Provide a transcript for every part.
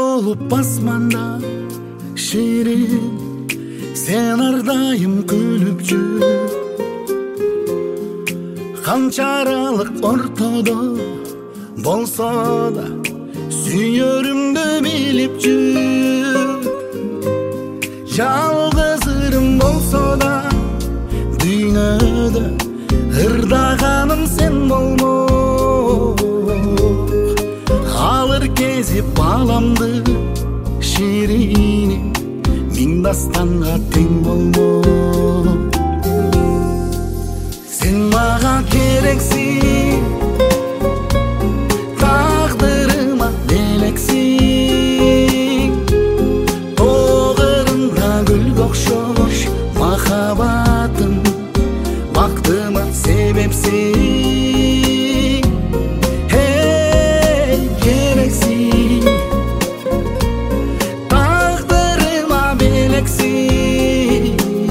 болуп асманда ширин, сен ар дайым күлүп жүр. Канчаралык ортодо болсо да сүйөрүмдү билип жүр. Жалгыз ырым болсо да дүйнөдө ырдаганым сен болмок. Алыр кезип баламды шириним, миң дастанга тең болмок. Сен мага керексиң, тагдырыма белексиң. Тогырында гүлгө окшош махабатым, бактыма себепсиң. Керексиң, тагдырыма белексиң.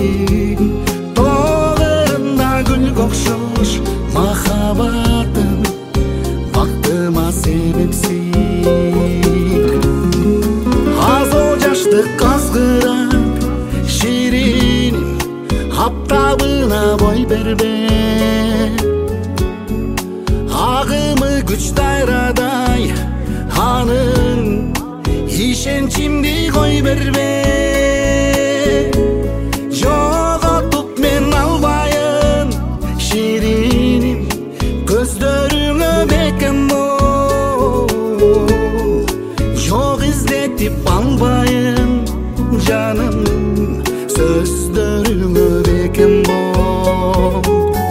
Тогырында гүлгө окшош махабатым, бактыма себепсиң. Азоо жаштык азгырап шириним, аптабына бой бербе. Агымы күч дайрадай, анын ишенчимди кой бербе. Жоготуп мен албайын шириним, көздөрүңө бекем бол. Жок издетип албайын жаным, сөздөрүңө бекем бол.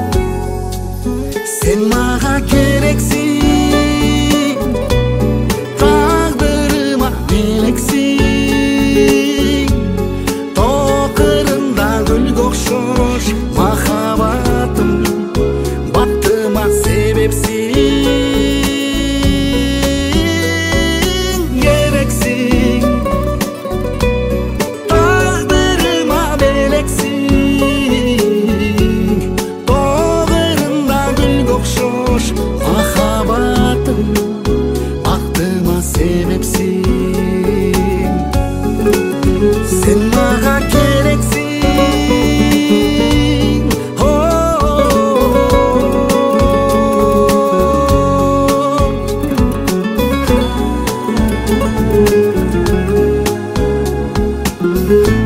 Сен мага керексиң, тагдырыма белексиң. Токырында гүлгө окшош махабатым, бактыма себепсиң. Керексиң, тагдырыма белексиң. Тогырында гүлгө окшош махабатым, бактыма себепсиң. Сен мага керексиң. О